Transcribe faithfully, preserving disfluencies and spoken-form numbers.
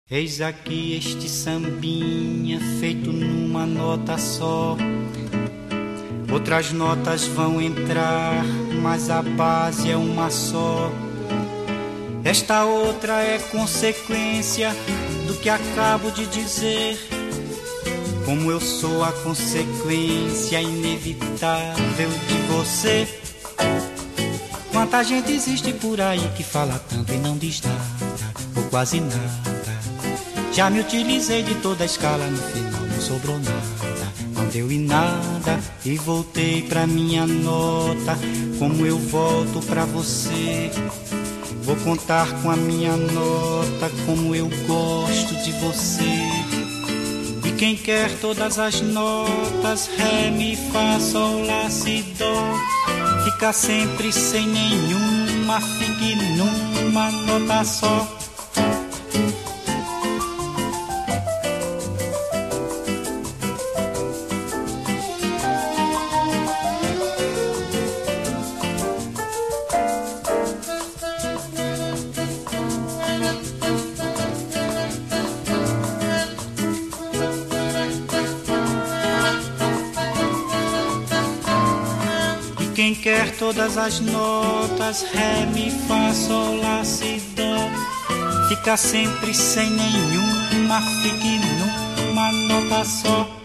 Eis aqui este sambinha feito numa nota só. Outras notas vão entrar, mas a base é uma só. Esta outra é consequência do que acabo de dizer. Como eu sou a consequência inevitável de você. Quanta gente existe por aí que fala tanto e não diz nada, ou quase nada. Já me utilizei de toda a escala, no final não sobrou nada. Não deu em nada e voltei pra minha nota. Como eu volto pra você, vou contar com a minha nota como eu gosto de você. E quem quer todas as notas, ré, mi, fá, sol, lá, si, dó, fica sempre sem nenhuma, fique numa nota só. Quem quer todas as notas, ré, mi, fá, sol, lá, si, dó, fica sempre sem nenhuma, fique numa nota só.